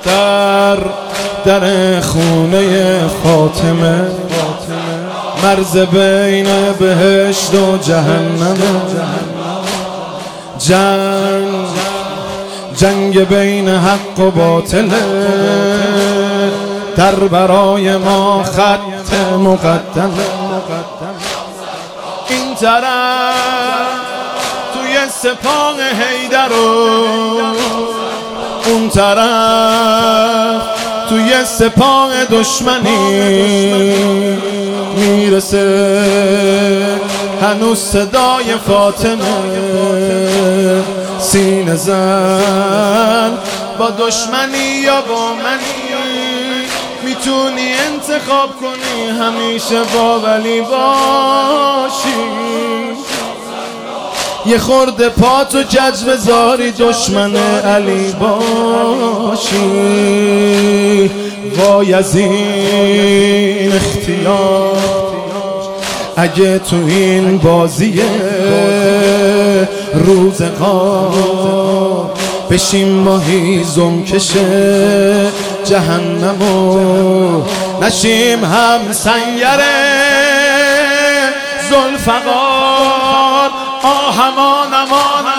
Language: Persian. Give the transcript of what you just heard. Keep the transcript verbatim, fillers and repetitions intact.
در در خونه فاطمه مرز بین بهشت و جهنم. جنگ جنگ بین حق و باطل، در برای ما خط مقدم. این طرف توی سپاه حیدر و اون طرف توی سپاه دشمنی میرسه هنوز صدای فاطمه. سینه زن با دشمنی یا با منی، میتونی انتخاب کنی همیشه با ولی باشی. یه خورده پاتو کج بذاری دشمن علی باشی. وای از این اختیار اگه تو این بازی روزگار بشیم ما هیزم کشه جهنمو، نشیم هم سنگر ذوالفقار. آه امان امان